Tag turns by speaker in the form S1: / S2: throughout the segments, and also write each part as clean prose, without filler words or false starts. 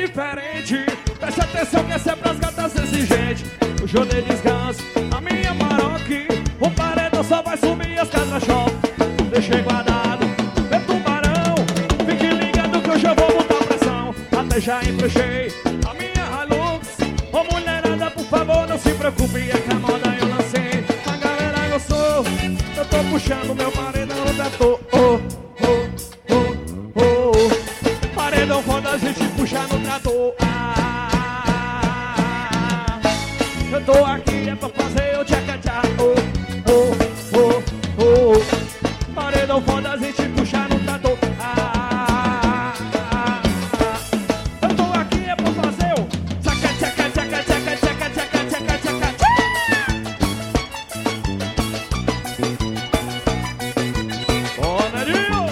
S1: diferente. Preste atenção que essa é pras gatas exigentes. O show de descanso, a minha Maroc. O paredão só vai subir as catrachó. Deixei guardado, meu tubarão. Fique ligado que hoje eu vou botar pressão. Até já emprestei a minha Hilux. Ô mulherada, por favor, não se preocupe, é que a moda eu lancei. A galera gostou, eu tô puxando meu paredão no trator. Paredão quando a gente puxa no trator. Eu tô aqui é pra fazer o tchaca-tchá. Paredão quando a gente puxa no trator. Eu tô aqui é pra fazer o tchaca-tchaca-tchaca-tchaca-tchaca-tchaca-tchaca-tchaca. Ó, Nadinho!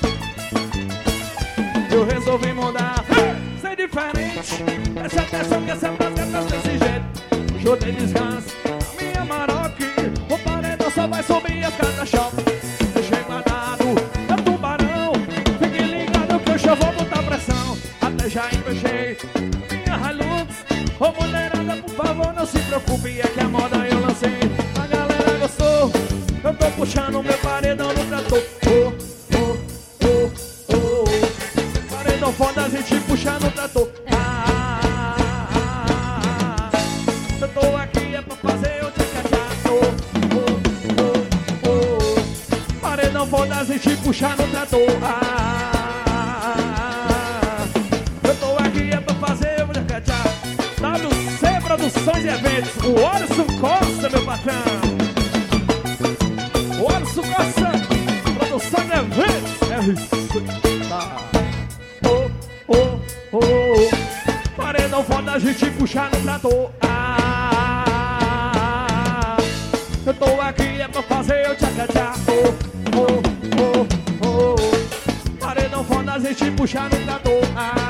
S1: Eu resolvi mudar, ser diferente. Presta atenção que essa é pras gatas desse jeito. O show de descanso, a minha Maroc. O paredão só vai subir as catrachó. Deixei guardado, é tubarão. Fique ligado que hoje eu vou botar pressão. Até já emprestei minha Hilux. Ô mulherada, por favor, não se preocupe, é que a moda eu lancei. A galera gostou, eu tô puxando meu paredão no trator. Paredão foda a gente puxa no trator. Eu tô aqui é pra fazer o tchaca-tchá. Paredão foda a gente puxa no trator. Eu tô aqui é pra fazer o tchaca-tchá. WC Produções e Eventos, o Orson Costa, meu patrão. O Orson Costa, Produções e Eventos. É isso. Tá. Paredão foda a gente puxar no trator. Eu tô aqui é pra fazer o tchaca-tchá. Paredão foda a gente puxar no trator.